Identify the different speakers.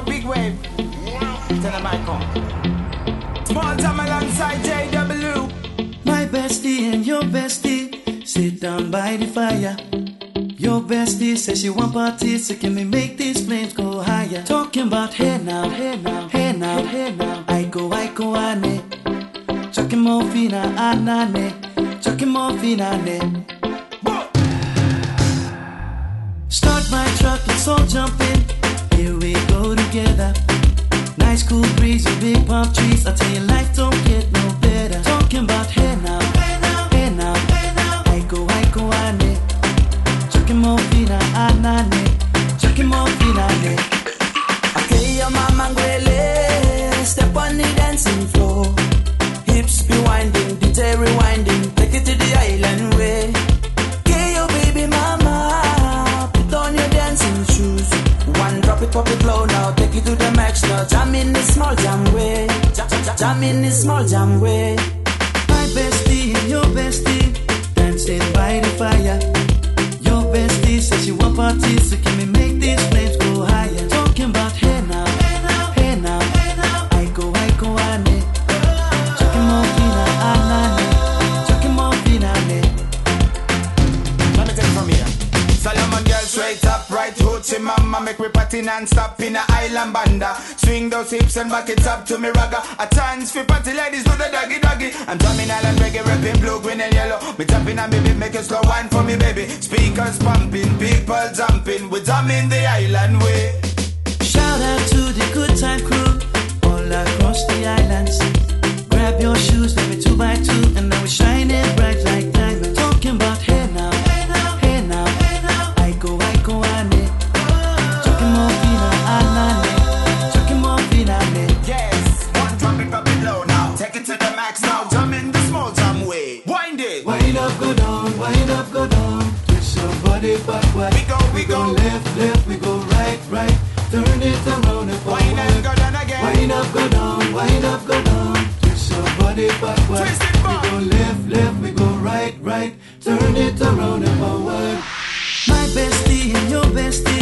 Speaker 1: big wave. Tell them I come. Small time alongside JW.
Speaker 2: My bestie and your bestie sit down by the fire. Your bestie says she want parties, so can we make these flames go higher? Talking about hey now, hey now, hey now, hey now. I go, ane. Chucking morphina, anane. Chucking morphina, ane. Start my truck, let's all jump in. Here we go together. Nice cool breeze with big palm trees. I tell you, life don't get no better. Talking about hey now, hey now, hey now, hey now. I go, ane. Chucking morphina, anane. Chucking morphina, ane.
Speaker 3: Okay, your mama ngwele. Step on the dancing floor. Hips be winding, DJ rewinding. Take it to the island way. Okay, your baby mama. Put on your dancing shoes. One drop it, pop it low now. Take it to the max now. Jam in the small jam way. Jam in the small jam way.
Speaker 2: My bestie and your bestie dancing by the fire. Your bestie says she want parties, so can we make these flames go higher? Talking about hey now, hey now, hey now, hey now. I go, ane. Chucking morphina, anane. Chucking morphina, ane.
Speaker 1: Let me take it from here. Solomon girl straight up, right hoochie mama. Make me party non-stop in a island banda. Swing those hips and back it up to me ragga. A chance for party ladies do the doggy doggy. I'm drumming island reggae, rapping blue, green and yellow. Me tapping and baby, make a slow wine for me baby. Speakers pumping, people jumping. We drumming the island way.
Speaker 2: Shout out to the good time crew all across the islands. Grab your shoes, let me 2x2, and now we shining bright like diamonds. Talking about hey now, hey now, hey now, hey now. I go, ane. Chucking morphina, anane. Chucking morphina, ane.
Speaker 1: Yes, one drop it low now. Take it to the max now. Jump in the small jam way. Wind it.
Speaker 2: Wind up, go down, wind up, go down. Twist your body backward.
Speaker 1: We go
Speaker 2: left, left, we go right, right. Turn it around and forward.
Speaker 1: Wind and go down again.
Speaker 2: Wind up, go down, wind up, go down. Twist your body backward.
Speaker 1: Twist it back.
Speaker 2: We go left, left, we go right, right. Turn it around and forward. My bestie and your bestie